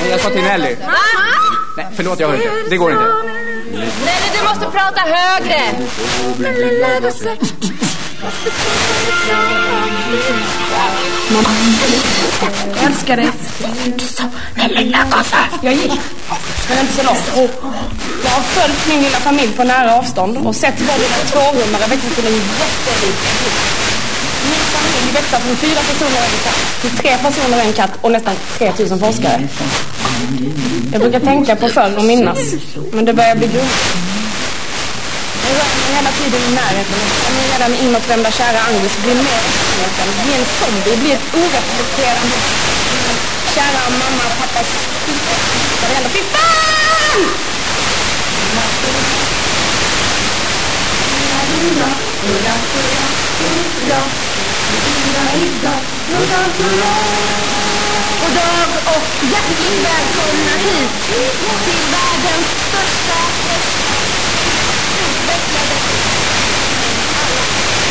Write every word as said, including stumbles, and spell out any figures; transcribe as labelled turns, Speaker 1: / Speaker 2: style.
Speaker 1: Jag sa till Nelly. Nej, förlåt, jag hör inte. Det går inte.
Speaker 2: Nelly, du måste prata högre.
Speaker 3: Mamma, jag älskar dig.
Speaker 2: Nelly, lät oss här.
Speaker 3: Jag gick, men inte så långt. Jag har följt min lilla familj på nära avstånd och sett vad det är tvårummare växer till en jätterik. Min familj växer från fyra personer och en katt till tre personer och en katt och nästan tre tusen forskare. Jag brukar tänka på förr och minnas, men det börjar bli grovt. Jag rör mig hela tiden i närheten. Jag är redan inåtvända kära Angus blir mer efterheten. Blir en zombie, blir ett oreflekterande kära mamma och pappas föräldrar. Fy fan! God dag och hjärtligt välkomna hit till världens största